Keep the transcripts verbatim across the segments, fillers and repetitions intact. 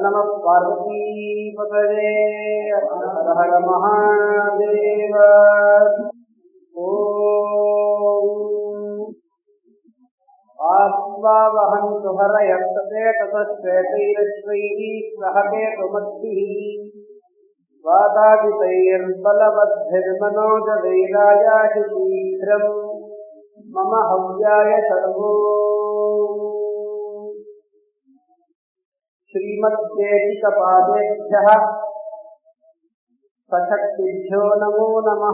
नमः पार्वतीपतये हर हर महादेव। ओम आस्वावहन्तु हरयस्तते ततश्वेतैरश्वैः सहते तुमद्भिः वादादितैर्बलवद्भिर्मनोजवैरायाहि शीघ्रम् मम हव्याय सर्वो। श्रीमद्देशिकपादेभ्यः सशक्तिभ्यो नमो नमः।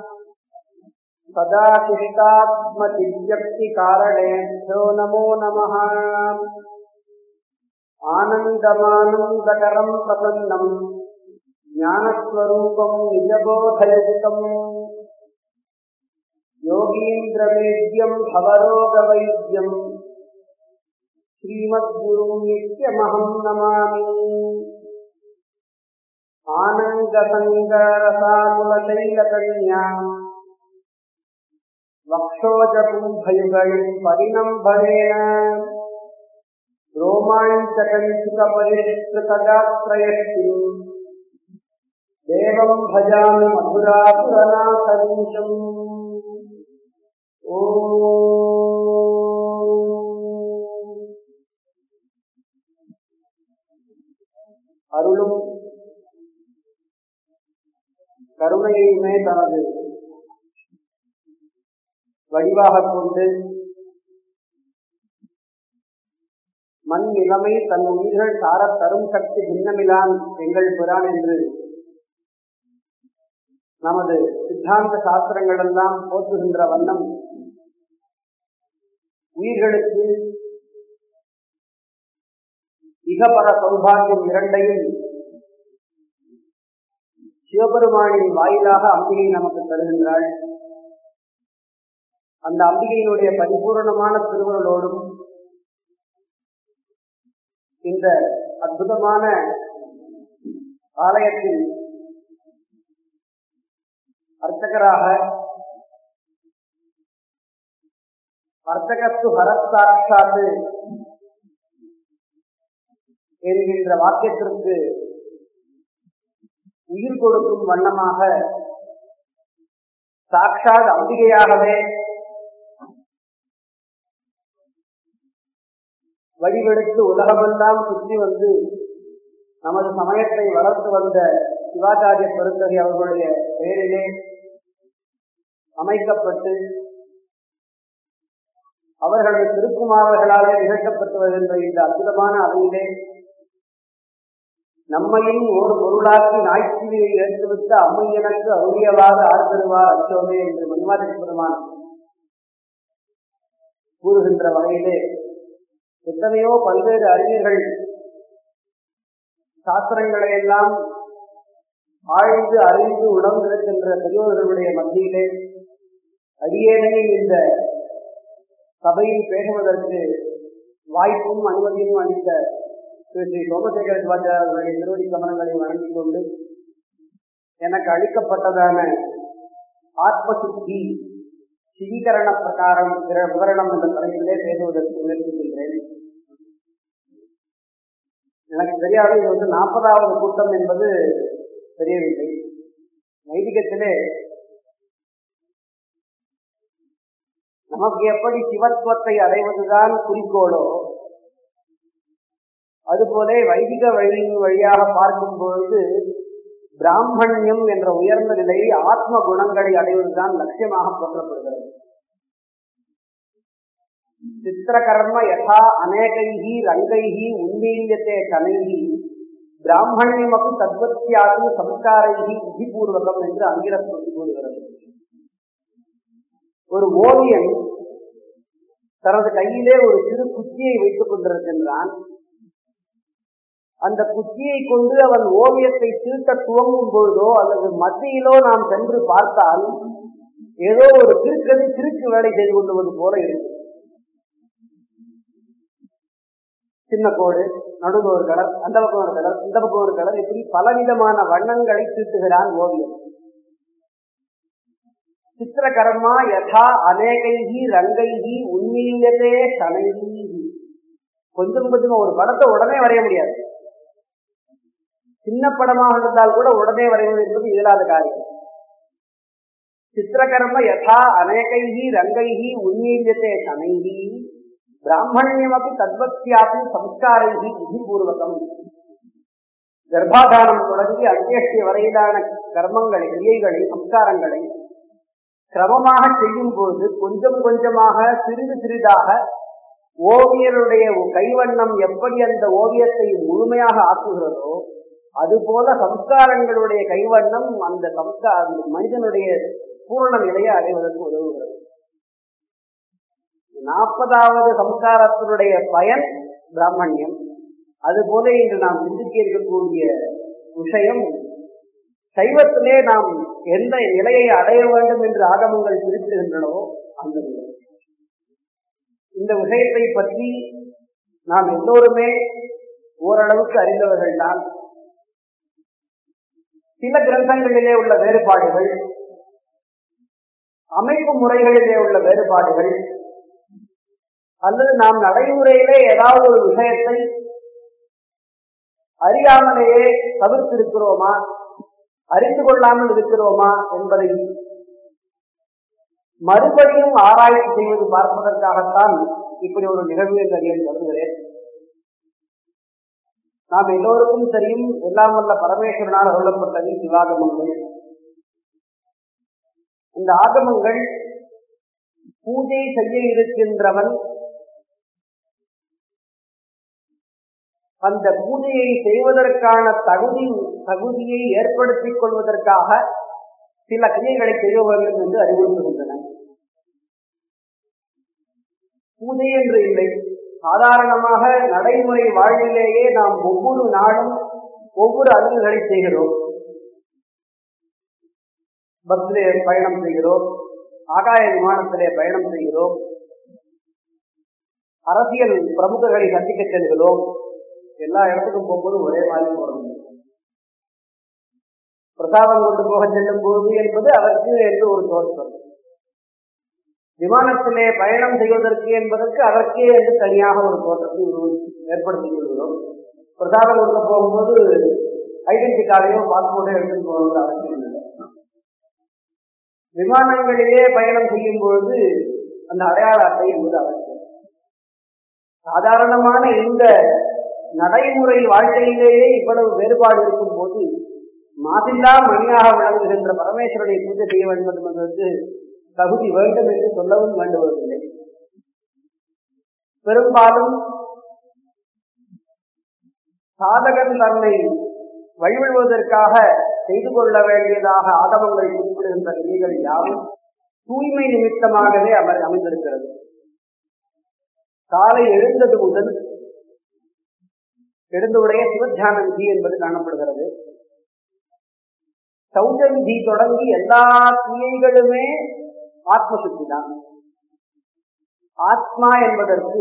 सदाशिष्टात्मचिद्यक्तिकारणेभ्यो नमो नमः। आनन्दमानन्दकरं प्रसन्नं ज्ञानस्वरूपं निजबोधयुक्तं योगीन्द्रवेद्यं भवरोगवैद्यं श्रीमद्गुरुं नित्यमहं नमामि। आनन्दसङ्गरसाकुलशैलकन्यां वक्षोजकुम्भयुगलिं परिणम्भरेण रोमाञ्चकञ्चितपरिष्कृतगात्रयष्टिं देवं भजामि मधुरापुरनाथमीशम्। அருளும் கருணையுமே தனது வடிவாக கொண்டு மண் நிலைமை தன் உயிர்கள் சாரத் தரும் சக்தி பின்னமிலான் எங்கள் பிரான் என்று நமது சித்தாந்த சாஸ்திரங்கள் எல்லாம் போற்றுகின்ற வண்ணம் உயிர்களுக்கு இகபர சௌபாகியம் இரண்டையும் சிவபெருமானின் வாயிலாக அம்பிகை நமக்கு தருகின்றாள். அந்த அம்பிகையினுடைய பரிபூர்ணமான திருவருளோடும் இந்த அற்புதமான ஆலயத்தின் அர்ச்சகராக அர்ச்சகத்து ஹரசாட்சாத்து என்கின்ற வாக்கியத்திற்கு உயிர் கொடுக்கும் வண்ணமாக சாட்சாத் அம்பிகையாகவே வடிவெடுத்து உலகமெல்லாம் சுற்றி வந்து நமது சமயத்தை வளர்த்து வந்த சிவாச்சாரிய பெருந்தகை அவர்களுடைய பெயரிலே அமைக்கப்பட்டு அவர்களது திருக்குமாரர்களாலே நிகழ்த்தப்பட்டு வருகின்ற இந்த அற்புதமான அவையிலே நம்மையும் ஒரு பொருளாக்கி நாய்ச்சியை எடுத்துவிட்டு அம்மை எனக்கு அருளியவாறு ஆர்தருவார் அச்சோமே என்று மன்வாதி பெருமான் கூறுகின்ற வகையிலே எத்தனையோ பல்வேறு அறிஞர்கள் சாஸ்திரங்களை எல்லாம் ஆழ்ந்து அறிந்து உணர்ந்திருக்கின்ற பெரியோர்களுடைய மத்தியிலே அடியேனையும் இந்த சபையில் பேசுவதற்கு வாய்ப்பும் அனுமதியும் அளித்த திரு ஸ்ரீ சோமசேகர சிவாச்சாரியர்களுடைய திருவடி கமனங்களை வழங்கிக் கொண்டு எனக்கு அளிக்கப்பட்டதான ஆத்மசுத்தி சிவீகரண பிரகாரம் விவரணம் என்ற தலைப்பிலே பேசுவதற்கு முயற்சிக்கின்றேன். எனக்கு தெரியாது, இது வந்து நாற்பதாவது கூட்டம் என்பது தெரியவில்லை. வைதிகத்திலே நமக்கு எப்படி சிவத்துவத்தை அடைவதுதான் குறிக்கோளோ அதுபோல வைதிக வழியின் வழியாக பார்க்கும் பொழுது பிராமணியம் என்ற உயர்ந்த நிலையை ஆத்ம குணங்களை அடைவதுதான் லட்சியமாக போற்றப்படுகிறது. சித்திரகர்ம யதா அநேகைஹி ரங்கைஹி உன்மீல்யத்தே கனைஹி பிராமணியமக்கு தத்வத்யாகு சம்ஸ்காரைஹி விதிபூர்வகம் என்று அங்கிலம் கூறுகிறது. ஒரு ஓவியன் தனது கையிலே ஒரு சிறு குச்சியை வைத்துக் கொண்டிருக்கின்றான். அந்த குச்சியை கொண்டு அவன் ஓவியத்தை தீட்ட துவங்கும் பொழுதோ அல்லது மத்தியிலோ நாம் சென்று பார்த்தால் ஏதோ ஒரு திருக்கதி திருக்கு வேலை செய்து கொள்வது போல இருக்கு. சின்ன கோடு, நடுவில் ஒரு கலர், அந்த பக்கம் ஒரு கலர், இந்த பக்கம் ஒரு கலர், இப்படி பலவிதமான வண்ணங்களை தீட்டுகிறான் ஓவியம். சித்திரகர்மா யதா அநேகைஹி ரங்கைஹி உன்மீல்யதே சனைஹி. கொஞ்சம் கொஞ்சமா ஒரு படத்தை உடனே வரைய முடியாது. சின்ன படமாக இருந்தால் கூட உடனே வரைவது என்பது இயலாத காரியம். சித்திரகர்ம யதா அநேகைஹி ரங்கைஹி உன்மீல்யதே சனைஹி பிராமணியமபி தத்வத்யாபி சம்ஸ்காரைஹி விதிபூர்வகம். கர்ப்பாதானம் தொடங்கி அந்தியஷ்டி வரையிலான கர்மங்களை, கிரியைகளை, சம்ஸ்காரங்களை கிரமமாக செய்யும் போது கொஞ்சம் கொஞ்சமாக சிறிது சிறிதாக ஓவியருடைய கைவண்ணம் எப்படி அந்த ஓவியத்தை முழுமையாக ஆக்குகிறதோ அதுபோல சம்ஸ்காரங்களுடைய கைவண்ணம் அந்த சம்ஸ்கார மனிதனுடைய பூரண நிலையை அடைவதற்கு உதவுகிறது. நாற்பதாவது சம்ஸ்காரத்தினுடைய பயன் பிராமணியம். அதுபோல இன்று நாம் சிந்திக்க இருக்கக்கூடிய விஷயம், சைவத்திலே நாம் எந்த நிலையை அடைய வேண்டும் என்று ஆகமங்கள் குறிப்பிடுகின்றனவோ அந்த நிலை. இந்த விஷயத்தை பற்றி நாம் எல்லோருமே ஓரளவுக்கு அறிந்தவர்கள் தான். சில கிரந்தங்களிலே உள்ள வேறுபாடுகள், அமைப்பு முறைகளிலே உள்ள வேறுபாடுகள், அல்லது நாம் நடைமுறையிலே ஏதாவது ஒரு விஷயத்தை அறியாமலேயே தவிர்த்திருக்கிறோமா, அறிந்து கொள்ளாமல் இருக்கிறோமா என்பதை மறுபடியும் ஆராய்ச்சி செய்வது பார்ப்பதற்காகத்தான் இப்படி ஒரு நிகழ்வு என்று அறிய வருகிறேன். நாம் எல்லோருக்கும் தெரியும், எல்லாம் வல்ல பரமேஸ்வரனால் அருளப்பட்டது சிவாகமங்கள். இந்த ஆகமங்கள் பூஜை செய்ய இருக்கின்றவன் அந்த பூஜையை செய்வதற்கான தகுதி தகுதியை ஏற்படுத்திக் கொள்வதற்காக சில கிரியைகளை செய்ய வேண்டும் என்று அறிவுறுத்துகின்றன. பூஜை என்று இல்லை, சாதாரணமாக நடைமுறை வாழ்விலேயே நாம் ஒவ்வொரு நாளும் ஒவ்வொரு அணுகுகளை செய்கிறோம். பஸ்ஸிலே பயணம் செய்கிறோம், ஆகாய விமானத்திலே பயணம் செய்கிறோம், அரசியல் பிரமுகர்களை சந்திக்க செல்கிறோம். எல்லா இடத்துக்கும் போகும்போது ஒரே மாதிரி போறோம். பிரசாதம் கொண்டு போக செல்லும் பொழுது என்பது அதற்கு என்று ஒரு தோற்றம். விமானத்திலே பயணம் செய்வதற்கு என்பதற்கு அதற்கே என்று தனியாக ஒரு தோற்றத்தை ஏற்படுத்திக் கொள்கிறோம். பிரசாதம் கொண்டு போகும்போது ஐடென்டி கார்டையோ பாஸ்போர்ட்டோ எடுத்துட்டு போவது அவசியம் இல்லை. விமானங்களிலே பயணம் செய்யும் பொழுது அந்த அடையாள அட்டை என்பது அவசியம். சாதாரணமான இந்த நடைமுறை வாழ்க்கையிலேயே இவ்வளவு வேறுபாடு இருக்கும் போது மாதில்லா மணியாக விளங்குகின்ற பரமேஸ்வரனை பூஜை செய்ய வேண்டும் என்பதற்கு தகுதி வேண்டும் என்று சொல்லவும் வேண்டுவதில்லை. பெரும்பாலும் சாதகன் தன்னை வழிவிடுவதற்காக செய்து கொள்ள வேண்டியதாக ஆகமங்கள் குறிப்பிடுகின்ற நிலைகள் யாவும் தூய்மை நிமித்தமாகவே அவர் அமைந்திருக்கிறது. காலை எழுந்தது முதல் எழுந்துடைய சிவத்தியான விதி என்பது காணப்படுகிறது. சௌச்ச விதி தொடங்கி எல்லா கிரியைகளுமே ஆத்மசுத்தி தான். ஆத்மா என்பதற்கு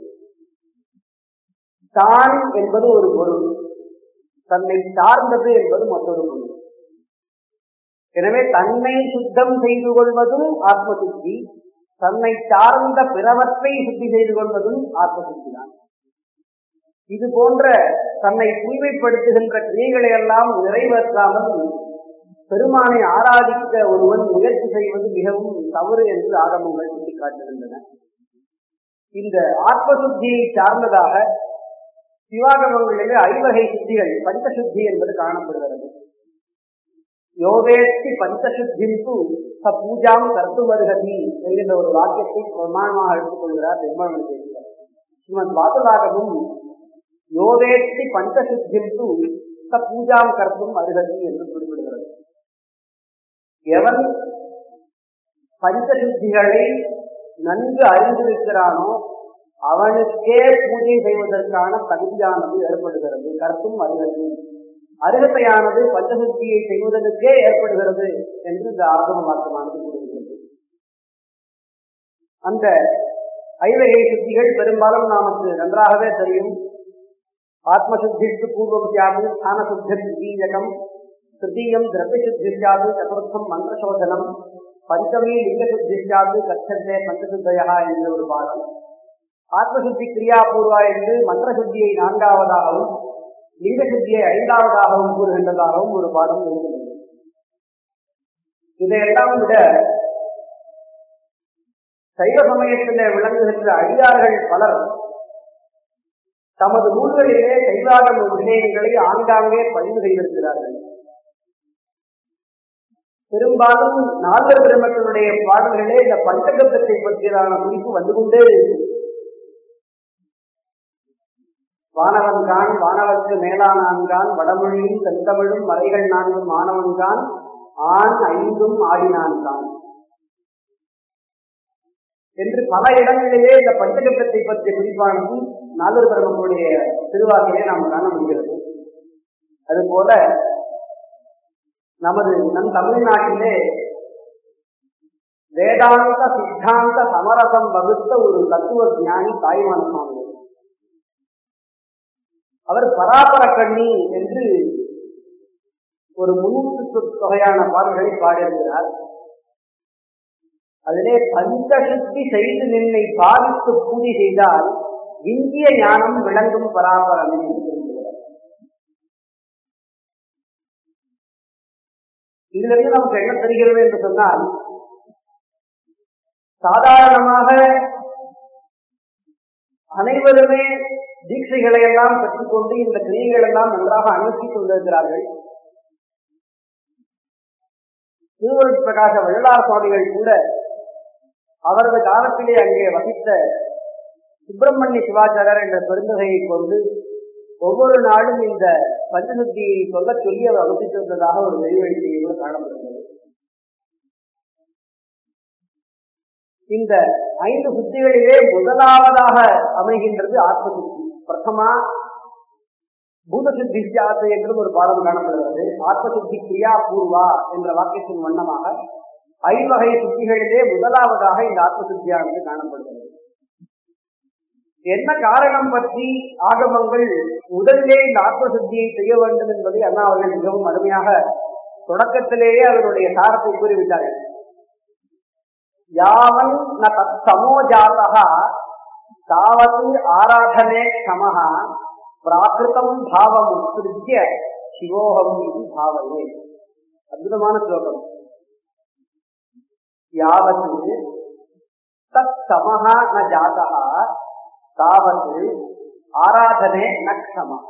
தான் என்பது ஒரு பொருள், தன்னை சார்ந்தது என்பது மற்றொரு பொருள். எனவே தன்னை சுத்தம் செய்து கொள்வதும் ஆத்மசுத்தி, தன்னை சார்ந்த பிறவற்றை சுத்தி செய்து கொள்வதும் ஆத்மசுத்தி தான். இது போன்ற தன்னை தூய்மைப்படுத்துகின்ற கிரியைகளை எல்லாம் நிறைவேற்றாமல் பெருமானை ஆராதிக்க ஒருவன் முயற்சி செய்வது மிகவும் தவறு என்று ஆகமங்கள் சுட்டிக்காட்டுகின்றன. இந்த ஆத்மசுத்தியை சார்ந்ததாக சிவாகமங்களிலே ஐவகை சுத்திகள், பஞ்சசுத்தி என்பது காணப்படுகிறது. யோவேத்தி பஞ்சசுத்தின்து ச பூஜாம் கர்த்து வருகதி என்கின்ற ஒரு வாக்கியத்தை பிரமாணமாக எடுத்துக் கொள்கிறார் பெருமாள் பேசுகிறார். ஸ்ரீமத் பாகவதமும் யோவேத்தி பஞ்சசுத்தின்து ச பூஜாம் கர்த்தும் அருகதி என்று குறிப்பிடுகிறது. எவன் பஞ்சசுத்திகளை நன்கு அறிந்திருக்கிறானோ அவனுக்கே பூஜை செய்வதற்கான தகுதியானது ஏற்படுகிறது. கர்த்தும் அருகதி, அருகதையானது பஞ்சசுத்தியை செய்வதற்கே ஏற்படுகிறது என்று இந்த ஆகம வாக்கியமானது கூறுகிறது. அந்த ஐவகை சுத்திகள் பெரும்பாலும் நமக்கு நன்றாகவே தெரியும். ஆத்மசுத்திக்கு பூர்வம் சியாது ஸ்தான சுத்தி தீயகம், திருத்தீயம் திரவியசுத்தி சியாது, சதுர்த்தம் மந்திரசோதனம், பஞ்சமி லிங்கசுத்தி சியாது கச்சந்தே பஞ்சசுத்தயா என்ற ஒரு பாடம். ஆத்மசுத்தி கிரியாபூர்வா என்று மந்திரசுத்தியை நான்காவதாகவும் லிங்க சுத்தியை ஐந்தாவதாகவும் கூறுகின்றதாகவும் ஒரு பாடம் இருக்கிறது. இதையெல்லாம் விட சைவ சமயத்திலே விளங்குகின்ற அடியார்கள் பலர் தமது நூல்களிலே சைவாகம விஷயங்களை ஆங்காங்கே பதிவு செய்திருக்கிறார்கள். பெரும்பாலும் நால்வர் பெருமக்களுடைய பாடல்களே இந்த பஞ்சகத்தை பற்றியதான குறிப்பு வந்து கொண்டே இருக்கு. வானவன்கான் வானவர்க்கு மேலானான்கான் வடமொழியும் செந்தமிழும் மறைகள் நான்கும் மாணவன்கான் ஆண் ஐந்தும் ஆடினான்கான் என்று பல இடங்களிலே இந்த பஞ்சகத்தை பற்றிய குறிப்பானது நால்வர் பெருமக்களுடைய திருவாக்கிலே நாம் காண முடிகிறது. அதுபோல நமது நம் தமிழ்நாட்டிலே வேதாந்த சித்தாந்த சமரசம் வகுத்த ஒரு தத்துவ ஞானி தாய்மான சுவாமி. அவர் பராபர கண்ணி என்று ஒரு முன்னூற்று தொகையான பாடல்களை பாடியிருக்கிறார். அதிலே பஞ்சசுத்தி செய்து நின்னை பாதித்து பூஜை செய்தால் இந்திய ஞானம் விளங்கும் பராபரமே என்று சொல்கிறார். இதிலிருந்து நமக்கு என்ன தெரிகிறது என்று சொன்னால், சாதாரணமாக அனைவருமே தீட்சைகளை எல்லாம் பெற்றுக்கொண்டு இந்த கிரியைகள் எல்லாம் நன்றாக அனுஷ்டித்துக் கொண்டிருக்கிறார்கள். திருவருட் பிரகாச வள்ளலார் சுவாமிகள் கூட அவரது காலத்திலே அங்கே வகித்த சுப்பிரமணிய சிவாச்சாரியர் என்ற பெருந்தகையை கொண்டு ஒவ்வொரு நாளும் இந்த பஞ்சசுத்தியை சொல்ல சொல்லி அவர் அவசித்திருந்ததாக ஒரு நெறிவழிக்கையை கூட காணப்படுகிறது. இந்த ஐந்து சுத்திகளிலே முதலாவதாக அமைகின்றது ஆத்மசுத்தி. பிரதமா பூதசுத்தி ஆசை என்றும் ஒரு பாடம் காணப்படுகிறது. ஆத்மசுத்தி கிரியா பூர்வா என்ற வாக்கியத்தின் வண்ணமாக ஐவகை சுத்திகளிலே முதலாவதாக இந்த ஆத்மசுத்தியானது காணப்படுகிறது. என்ன காரணம் பற்றி ஆகமங்கள் முதலிலே இந்த ஆத்மசுத்தியை செய்ய வேண்டும் என்பதை அண்ணா அவர்கள் மிகவும் அருமையாக தொடக்கத்திலேயே அவருடைய சாரத்தை கூறிவிட்டார்கள். யாவன் ந தத் சமோஜாதா தாவத் ஆராதனே க்ஷமஹ பிராகிருதம் பாவம் உத்ஸ்ருத்ய சிவோகம் இது பாவயே. அற்புதமான ஸ்லோகம். யாவத் தத் சமஹ ந ஜாதா தாவத் ஆராதனே ந க்ஷமஹ.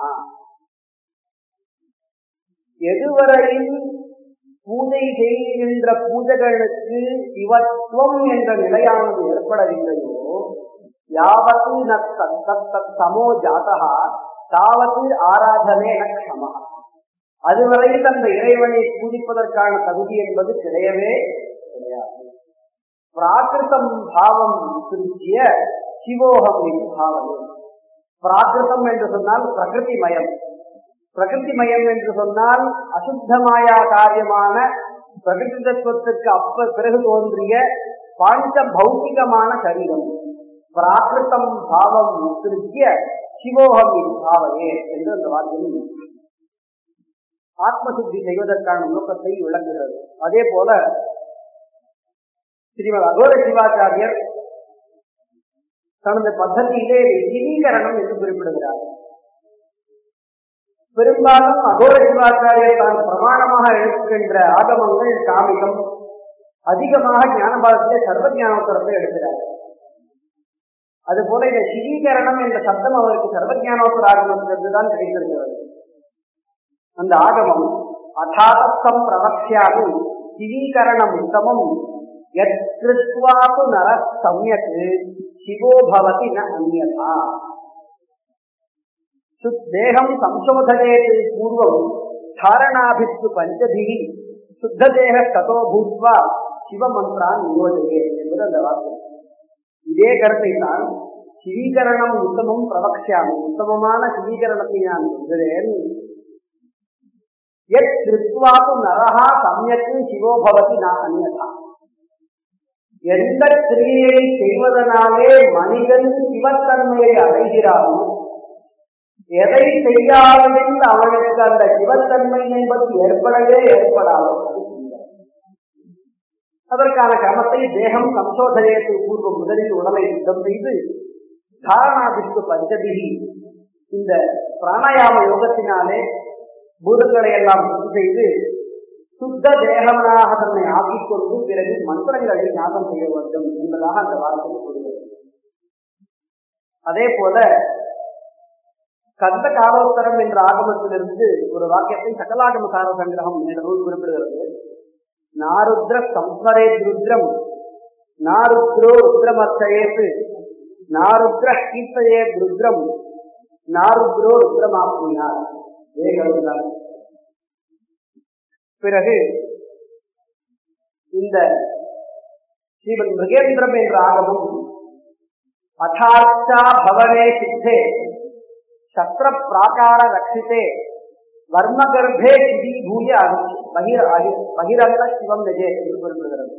எதுவரையில் பூஜை செய்கின்ற பூஜைகளுக்கு சிவத்துவம் என்ற நிலையானது ஏற்படவில்லையோ, யாவத்து சமோ ஜாதா தாவத்து ஆராதனே நக்ஷமா, அதுவரையில் அந்த இறைவனை பூஜிப்பதற்கான தகுதி என்பது கிடையவே கிடையாது. பிராகிருதம் பாவம் திருச்சிய சிவோகம் என்று பாவமே. பிராகிருதம் என்று சொன்னால் பிரகிருதி மயம். பிரகிருதி மயம் என்று சொன்னால் அசுத்தமாயா காரியமான பிரகிருதி தத்துவத்துக்கு அப்ப பிறகு தோன்றிய பாஞ்ச பௌத்திகமான சரீரம். பிராகிருதம் பாவம் திருச்சிய சிவோகம் பாவையே என்று அந்த வாக்கியம் ஆத்மசுத்தி செய்வதற்கான நோக்கத்தை விளங்குகிறது. அதே போல ஸ்ரீமத் அகோர சிவாச்சாரியர் தனது பத்ததியிலே சிவீகரணம் என்று குறிப்பிடுகிறார். பெரும்பாலும் அகோர சிவாச்சாரியர் தான் பிரமாணமாக எடுக்கின்ற ஆகமங்கள் காமிகம், அதிகமாக ஞானபாதத்திலே சர்வ ஞானோத்தரத்தை எடுக்கிறார். அதுபோல இந்த சிவீகரணம் என்ற சப்தம் அவருக்கு சர்வ ஞானோத்தர ஆகமத்திலிருந்துதான் கிடைத்திருக்கிறது. அந்த ஆகமம் அதாதத்தம் பிரவக்ஷ்யாமி சிவீகரணம் உத்தமம் யத் கிருத்வாது நர சம்யக் சிவோ பவதி ந அன்யதா. தேகம் சம்சோதனேது பூர்வம் தாரணாபிஸ்து பஞ்சபிஹி சுத்ததேக ததோ பூத்வா சிவமந்திரான் நியோஜயே என்பது அந்த வாக்கியம். இதே கருத்தை தான் சிவீகரணம் உத்தமம் பிரவக்ஷ்யாமி, உத்தமமான சிவீகரணத்தை நான் சொல்கிறேன். யத் கிருத்வாது நரஹா சம்யக்கு சிவோ பவதி ந அன்யதா. எந்த கிரியை செய்வதனாலே மனிதன் சிவத்தன்மையை அடைகிறானோ, எதை செய்யாமல் அவனுக்கு அந்த சிவத்தன்மை என்பது ஏற்படவே ஏற்படாதோ அதற்கான கிரமத்தை தேகம் சம்சோதனையத்துக்கு பூர்வம் முதலில் உடலை சுத்தம் செய்து தாரணாபிஸ்து பஞ்சபிகி இந்த பிராணாயாம யோகத்தினாலே பூதங்களை எல்லாம் சுத்தி செய்து சுத்த தேகமனாக தன்னை ஆக்கிக் கொண்டு பிறகு மந்திரங்களை ஞாபகம் செய்ய வேண்டும் என்பதாக அந்த வார்த்தை கூறுகிறது. அதே போல கந்த காலோத்தரம் என்ற ஆகமத்திலிருந்து ஒரு வாக்கியத்தை சகலாகம சார சங்கிரகம் என்ற நூல் குறிப்பிடுகிறது. நாருத்ர சம்ஸ்மரே ருத்ரம் நாருத்ரோ ருத்ரமர்ச்சயேத்து நாருத்ர கீர்த்தயே ருத்ரம் நாருத்ரோ ருத்ரமாப்னியார். பிறகு இந்த ஸ்ரீமன் மிருகேந்திரம் என்ற ஆகமும் அதார்த்தா பவனே சித்தே சத்ர பிராகார ரட்சித்தே வர்மகர்ப்பே சிதீபூய பகிர் பகிரங்க சிவம் நிஜே என்று குறிப்பிடுகிறது.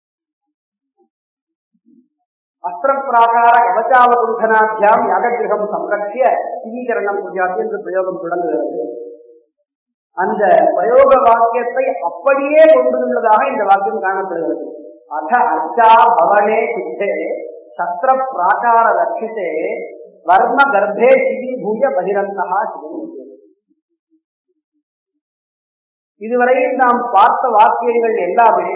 அஸ்திர பிராகார கவச்சாவகுண்டனாபியாம் யாககிரகம் சம்ரட்சிய சிவீகரணம் புரியாது என்று பிரயோகம் தொடங்குகிறது. அந்த பிரயோக வாக்கியத்தை அப்படியே கொண்டுள்ளதாக இந்த வாக்கியம் காணப்படுகிறது. அத அர்ச்சா பவனே சித்தே சத்ர பிராகார ரட்சித்தே வர்ம கர்ப்பே சிவீபூய பகிரந்தா சிவம். இதுவரையில் நாம் பார்த்த வாக்கியங்கள் எல்லாமே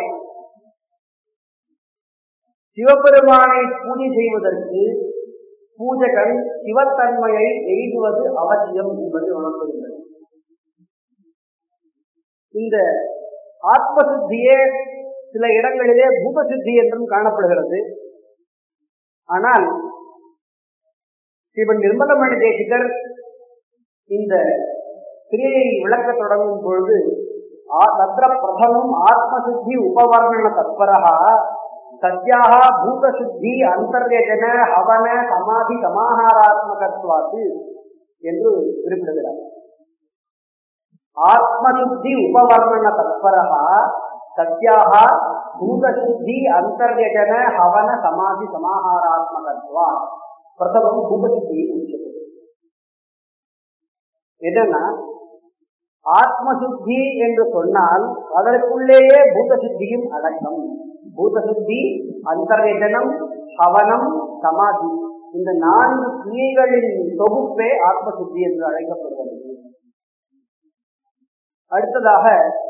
சிவபெருமானை பூஜை செய்வதற்கு பூஜகன் சிவத்தன்மையை எய்துவது அவசியம் என்பதை உணர்த்துகின்றது. இந்த ஆத்மசுத்தியே சில இடங்களிலே பூதசித்தி என்றும் காணப்படுகிறது. ஆனால் ஸ்ரீமன் நிர்மலமணி தேசிகர் இந்த கிரியையை விளக்க தொடங்கும் பொழுது தத்ர பிரதமம் ஆத்மசுத்தி உபவர்ணன தத்பரஹா சத்யாக பூதசுத்தி அந்தர்யஜன ஹவன சமாதி சமாஹாராத்மகத்வாத்து என்று குறிப்பிடுகிறார். ஆத்மசுத்தி உபவர்ணன தத்பரஹா சத்யாக பூதசுத்தி அந்தர்யஜன ஹவன சமாதி சமாஹாராத்மகத்வா பிரதமம் பூதசுத்தி உச்சது. என்னன்னா ஆத்மசுத்தி என்று சொன்னால் அதற்குள்ளேயே பூதசுத்தியும் அடக்கம். பூதசுத்தி அந்தர்யஜனம் ஹவனம் சமாதி இந்த நான்கு கிரியைகளின் தொகுப்பே ஆத்மசுத்தி என்று அழைக்கப்படுகிறது. அடுத்ததாக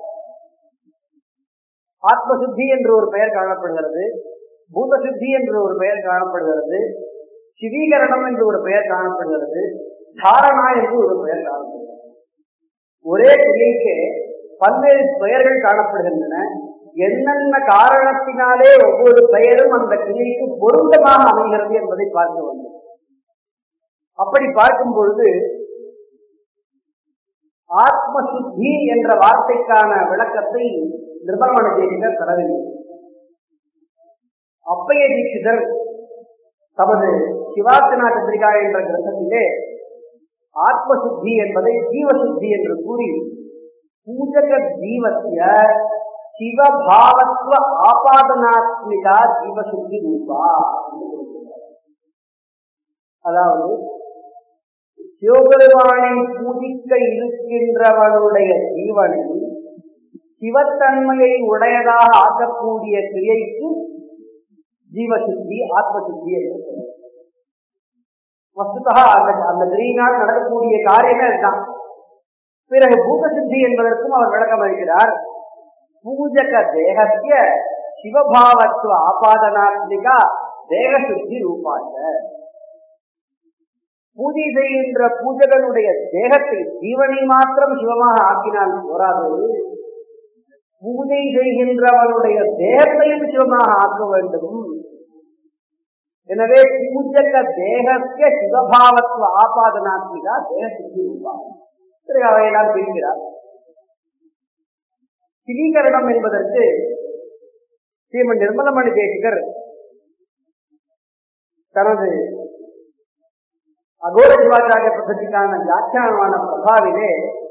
ஆத்மசுத்தி என்று ஒரு பெயர் காணப்படுகிறது, பூதசுத்தி என்று ஒரு பெயர் காணப்படுகிறது, சிவீகரணம் என்று ஒரு பெயர் காணப்படுகிறது, தாரணா என்று ஒரு பெயர் காணப்படுகிறது. ஒரே கிரியைக்கு பல்வேறு பெயர்கள் காணப்படுகின்றன. என்னென்ன காரணத்தினாலே ஒவ்வொரு பெயரும் அந்த கிரியைக்கு பொருத்தமாக அமைகிறது என்பதை பார்க்க வேண்டும். அப்படி பார்க்கும் பொழுது ஆத்மசுத்தி என்ற வார்த்தைக்கான விளக்கத்தை நிர்மலமணி தேசிகர் தரவில்லை. அப்பைய தீட்சிதர் தமது சிவார்த்தனா சந்திரிகா என்ற கிரந்தத்திலே ஆத்மசுத்தி என்பதை ஜீவசுத்தி என்று கூறி பூஜக ஜீவத்திய சிவபாவத்வ ஆபாதனாத்மிகா ஜீவசுத்தி ரூபா. அதாவது சிவபெருமானை பூஜிக்க இருக்கின்றவனுடைய ஜீவனை சிவத்தன்மையை உடையதாக ஆக்கக்கூடிய கிரியைக்கு ஜீவசுத்தி ஆத்மசுத்தி என்று சொல்லுவார். வஸ்துதா அந்த அந்த கிரியினால் நடக்கக்கூடிய காரியமே அதுதான். பிறகு பூதசுத்தி என்பதற்கும் அவர் விளக்கம் அளிக்கிறார். பூஜக தேகத்திய சிவபாவத்துவ ஆபாதனாத்மிகா தேகசுத்தி ரூபாச்ச. பூஜை செய்கின்ற பூஜகனுடைய தேகத்தை ஜீவனை மாத்திரம் சிவமாக ஆக்கினால் போராது, பூஜை செய்கின்றவனுடைய தேகத்தையும் சிவமாக ஆக்க வேண்டும். எனவே பூஜக தேகத்திய சிவபாவத்துவ ஆபாதனாத்மிகா தேகசுத்தி ரூபாச்ச. அவையெல்லாம் பிரிக்கிறார். சிவீகரணம் என்பதற்கு ஸ்ரீமன் நிர்மலமணி தேசிகர் தனது அகோர சிவாச்சாரிய பദ്ധதிக்கான வியாக்கியானமான பிரபாவிலே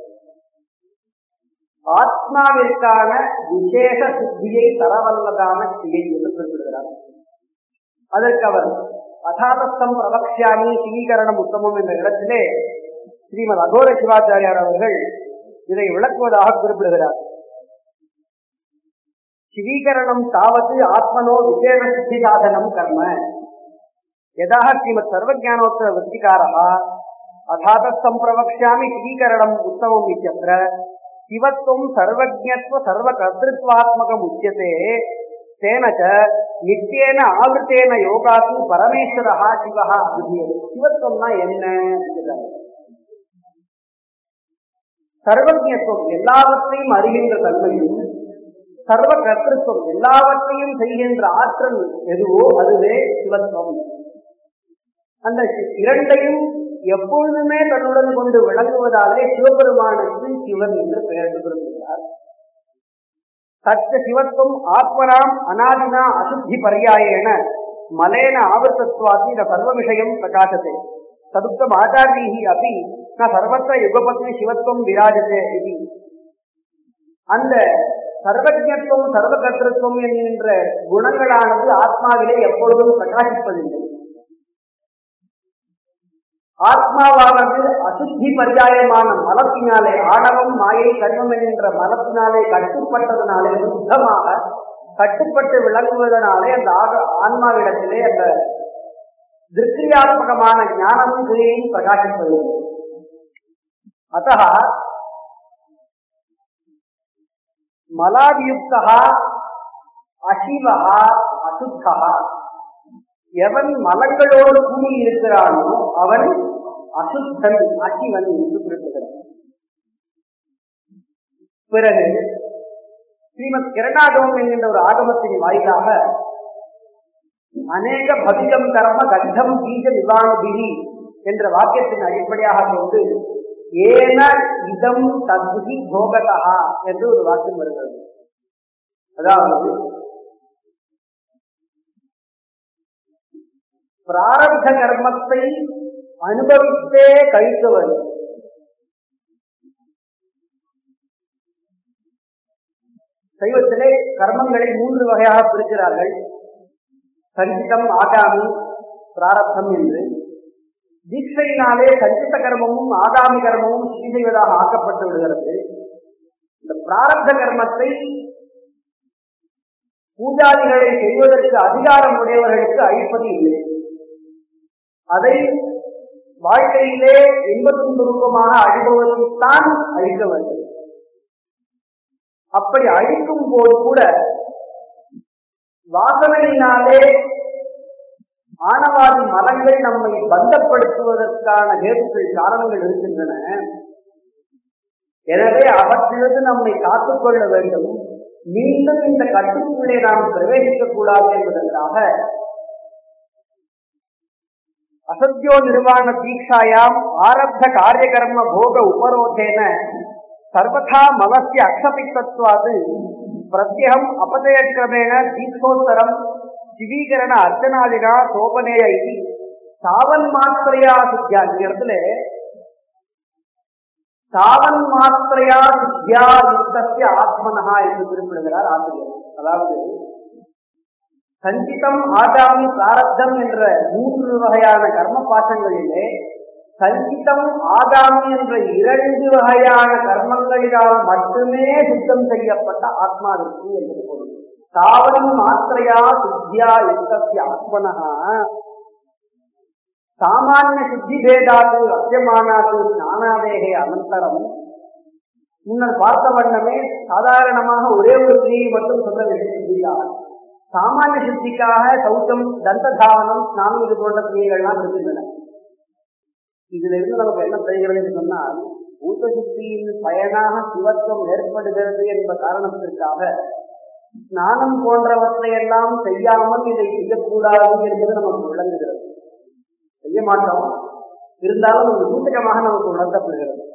ஆத்மாவிற்கான விசேஷ சித்தியை தரவல்லதான கிரியை என்று குறிப்பிடுகிறார். அதற்கு அவர் அதாதஸ்தம் பிரவக்ஷாமி சிவீகரணம் உத்தமம் என்ற இடத்திலே ஸ்ரீமத் அகோர சிவாச்சாரியார் அவர்கள் இதை விளக்குவதாக குறிப்பிடுகிறார். சிவீகரணம் தாவது ஆத்மனோ விசேஷ சித்தி சாதனம் கர்ம யதாக ஸ்ரீமத் சர்வஜானோத்தர விருத்திகாரா அதாதஸ்தம் பிரவக்ஷ்யாமி ஸ்ரீகரணம் உத்தமம் இत्यत्र சிவத்துவம் சர்வஜ்ஞத்வ சர்வகர்த்திருத்வாத்மகம் உச்சியதே தேன ச நித்யேன ஆவிருத்தேன யோகாத்து பரமேஸ்வரஹ சிவஹ அபிதீயதே. சிவத்துவம்னா என்ன? சர்வஜ்ஞத்துவம் எல்லாவற்றையும் அறிகின்ற தன்மையும், சர்வ கர்த்திருவம் எல்லாவற்றையும் செய்கின்ற ஆற்றல் எதுவோ அதுவே சிவத்துவம். அந்த இரண்டையும் எப்பொழுதுமே தன்னுடன் கொண்டு விளங்குவதாலே சிவபெருமானுக்கு சிவன் என்று பெயர் விரும்புகிறார். தச்ச சிவத்துவம் ஆத்மனாம் அநாதினா அசுத்தி பர்யாயேன மலேன ஆவர்த்தத்வாதி ந சர்வ விஷயம் பிரகாசத்தை ததுக்தம் ஆச்சாரியைஹி அபி ந சர்வத்திர யுகபத்னி சிவத்துவம் விராஜதே இது. அந்த சர்வஜத்துவம் சர்வகர்த்திருவம் என்கின்ற குணங்களானது ஆத்மாவிலே எப்பொழுதும் பிரகாசிப்பதில்லை. ஆத்மாவானது அசுத்தி பர்யாயமான மலத்தினாலே, ஆணவம் மாயை கர்மம் என்கின்ற மலத்தினாலே கட்டுப்பட்டதனாலே, சுத்தமாக கட்டுப்பட்டு விளங்குவதனாலே அந்த ஆன்மாவிடத்திலே அந்த திருஷ்டியாத்மகமான ஞானமும் கிரியையும் பிரகாசிப்பதில்லை. அத்தः மலாதியுக்தः அசிவஹ அசுத்தஹ. எவன் மலங்களோடு கூடி இருக்கிறானோ அவன் அசுத்தன், அசிவன் என்று குறிப்பிடுகிறார். பிறகு ஸ்ரீமத் கிரணாகமம் என்கின்ற ஒரு ஆகமத்தின் வாயிலாக அநேக பவிகம் கர்ம கண்டம் பீஜ விவானுபிகி என்ற வாக்கியத்தின் அடிப்படையாக கொண்டு ஏன இதம் தத்ஹி போகதா என்று ஒரு வாக்கியம் வருகிறது. அதாவது பிராரப்த கர்மத்தை அனுபவித்தே கழித்தவர். சைவத்திலே கர்மங்களை மூன்று வகையாக பிரிக்கிறார்கள். சஞ்சிதம், ஆகாமி, பிராரப்தம் என்று. தீட்சையினாலே சஞ்சித கர்மமும் ஆகாமி கர்மமும் ஸ்ரீ செய்வதாக ஆக்கப்பட்டு விடுகிறது. இந்த பிராரப்த கர்மத்தை பூஜாதிகளை செய்வதற்கு அதிகாரம் உடையவர்களுக்கு அழிப்பது இல்லை. அதை வாழ்க்கையிலே இன்பத்தும் துன்பமாக அழிபவர்களைத்தான் அழிக்க வேண்டும். அப்படி அழிக்கும் போது கூட வாசனையினாலே ஆணவாதி மலங்கள் நம்மை பந்தப்படுத்துவதற்கான ஹேதுக்கள், காரணங்கள் இருக்கின்றன. எனவே அவற்றிலிருந்து நம்மை காத்துக்கொள்ள வேண்டும். மீண்டும் இந்த கட்டுக்குள்ளே நாம் பிரவேசிக்க கூடாது என்பதற்காக அசத்யோ நிர்வாண தீட்சாயாம் ஆரப்த காரியகர்ம போக உபரோதேன சர்வதா மனசிய அக்ஷபித்தத்வாது பிரத்யகம் அபதயக்கிரமேண தீட்சோத்தரம் சிவீகரண அர்ச்சனாதினா சோபனேய இது சாவன் மாத்திரையா சுத்தியா. இந்த இடத்துல சாவன் மாத்திரையா சுத்தியா யுக்தஸ்ய ஆத்மனஹா என்று குறிப்பிடுகிறார் ஆசிரியர். அதாவது சஞ்சிதம், ஆகாமி, பிராரப்தம் என்ற மூன்று வகையான கர்ம பாசங்களிலே சஞ்சிதம், ஆகாமி என்ற இரண்டு வகையான கர்மங்களினால் மட்டுமே சுத்தம் செய்யப்பட்ட ஆத்மாவிற்கு என்று பொருள். சாவன் மாத்திரையா சுத்தியா யுக்தஸ்ய ஆத்மனஹா சாமானிய சுத்தி பேதாது அத்தியமானாது ஞானாதேகே அனந்தரம். முன்னர் பார்த்த வண்ணமே சாதாரணமாக ஒரே ஒரு கிரியை மட்டும் சொல்ல வேண்டிய சாமானிய சுத்திக்காக சௌச்சம், தந்த தாவனம், ஸ்நானம் இது போன்ற கிரியைகள்லாம் இருக்கின்றன. இதுல இருந்து நமக்கு என்ன தெரிகிறது என்று சொன்னால், பூத சுத்தியின் பயனாக சிவத்துவம் ஏற்படுகிறது என்ற காரணத்திற்காக ஸ்நானம் போன்றவற்றையெல்லாம் செய்யாமல் இதை செய்யக்கூடாது என்பது நமக்கு விளங்குகிறது. செய்ய மாட்டோம், இருந்தாலும் ஒரு சூச்சகமாக நமக்கு உணர்த்தப்படுகிறது.